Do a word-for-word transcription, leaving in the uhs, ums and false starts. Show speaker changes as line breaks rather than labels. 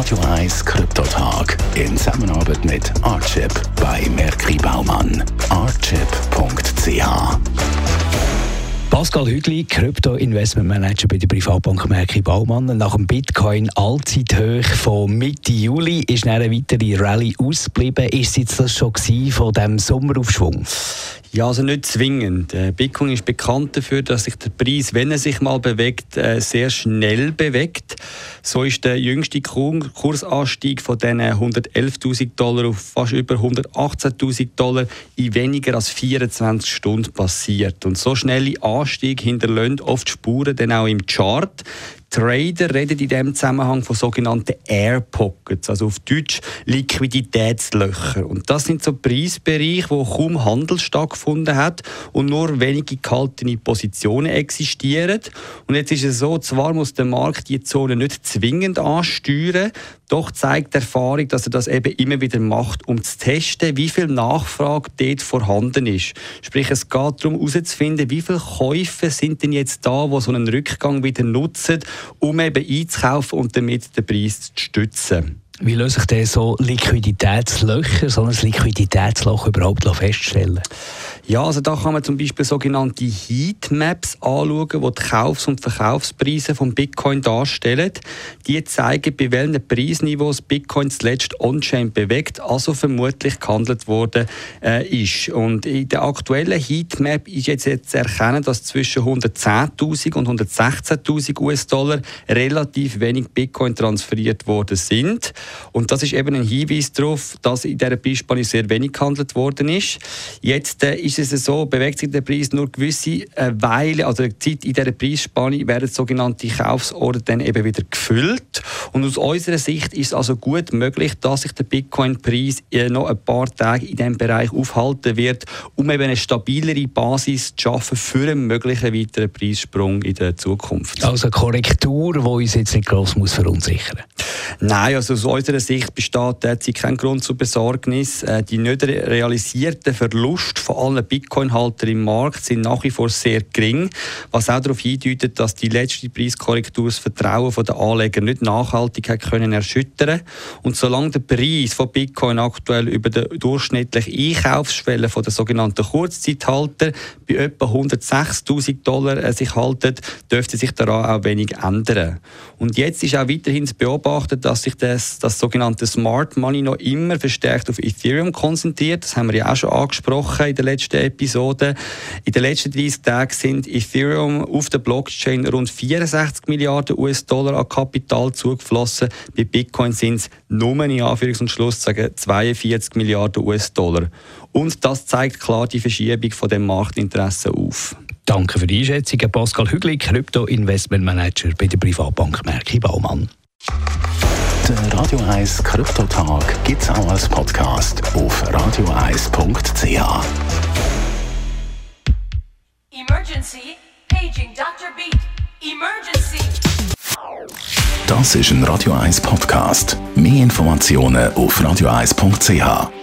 Radio eins Kryptotag in Zusammenarbeit mit Artchip bei Merki Baumann. artchip punkt c h.
Pascal Hügli, Krypto-Investment-Manager bei der Privatbank Merki Baumann. Nach dem Bitcoin Allzeithoch von Mitte Juli ist eine weitere Rallye ausgeblieben. Ist es jetzt das schon von diesem Sommeraufschwung?
Ja, also nicht zwingend. Bitcoin ist bekannt dafür, dass sich der Preis, wenn er sich mal bewegt, sehr schnell bewegt. So ist der jüngste Kursanstieg von diesen hundertelftausend Dollar auf fast über hundertachtzehntausend Dollar in weniger als vierundzwanzig Stunden passiert. Und so schnelle Anstieg hinterlässt oft Spuren dann auch im Chart. Trader reden in diesem Zusammenhang von sogenannten Air Pockets, also auf Deutsch Liquiditätslöcher. Und das sind so Preisbereiche, wo kaum Handel stattgefunden hat und nur wenige gehaltene Positionen existieren. Und jetzt ist es so, zwar muss der Markt die Zone nicht zwingend ansteuern, doch zeigt die Erfahrung, dass er das eben immer wieder macht, um zu testen, wie viel Nachfrage dort vorhanden ist. Sprich, es geht darum, herauszufinden, wie viele Käufe sind denn jetzt da, die so einen Rückgang wieder nutzen, um eben einzukaufen und damit den Preis zu stützen.
Wie lassen sich denn so Liquiditätslöcher, so ein Liquiditätsloch überhaupt feststellen?
Ja, also da kann man zum Beispiel sogenannte Heatmaps anschauen, die die Kaufs- und Verkaufspreise von Bitcoin darstellen. Die zeigen, bei welchen Preisniveaus Bitcoin zuletzt on-chain bewegt, also vermutlich gehandelt worden äh, ist. Und in der aktuellen Heatmap ist jetzt, jetzt zu erkennen, dass zwischen hundertzehntausend und hundertsechzehntausend US-Dollar relativ wenig Bitcoin transferiert worden sind. Und das ist eben ein Hinweis darauf, dass in dieser Preisspanne sehr wenig gehandelt worden ist. Jetzt äh, ist es so, bewegt sich der Preis nur gewisse äh, Weile, also die Zeit in dieser Preisspanne werden sogenannte Kaufsorder dann eben wieder gefüllt. Und aus unserer Sicht ist es also gut möglich, dass sich der Bitcoin-Preis äh, noch ein paar Tage in diesem Bereich aufhalten wird, um eben eine stabilere Basis zu schaffen für einen möglichen weiteren Preissprung in der Zukunft.
Also eine Korrektur, die uns jetzt nicht gross muss verunsichern muss?
Nein, also aus unserer Sicht besteht derzeit kein Grund zur Besorgnis. Die nicht realisierten Verluste von allen Bitcoin-Haltern im Markt sind nach wie vor sehr gering, was auch darauf hindeutet, dass die letzte Preiskorrektur das Vertrauen der Anleger nicht nachhaltig hat können erschüttern. Und solange der Preis von Bitcoin aktuell über der durchschnittlichen Einkaufsschwelle von der sogenannten Kurzzeithalter bei etwa hundertsechstausend Dollar sich haltet, dürfte sich daran auch wenig ändern. Und jetzt ist auch weiterhin zu beobachten, dass sich das, das sogenannte Smart Money noch immer verstärkt auf Ethereum konzentriert. Das haben wir ja auch schon angesprochen in der letzten Episode. In den letzten dreißig Tagen sind Ethereum auf der Blockchain rund vierundsechzig Milliarden US-Dollar an Kapital zugeflossen. Bei Bitcoin sind es nur in Anführungs- und Schlusszeichen zweiundvierzig Milliarden US-Dollar. Und das zeigt klar die Verschiebung von dem Marktinteresse auf.
Danke für die Einschätzung, Pascal Hügli, Krypto-Investment-Manager bei der Privatbank Merki Baumann.
Der Radio eins Kryptotag gibt es auch als Podcast auf radio eins punkt c h.
Emergency, paging Doktor Beat. Emergency.
Das ist ein Radio eins Podcast. Mehr Informationen auf radio eins punkt c h.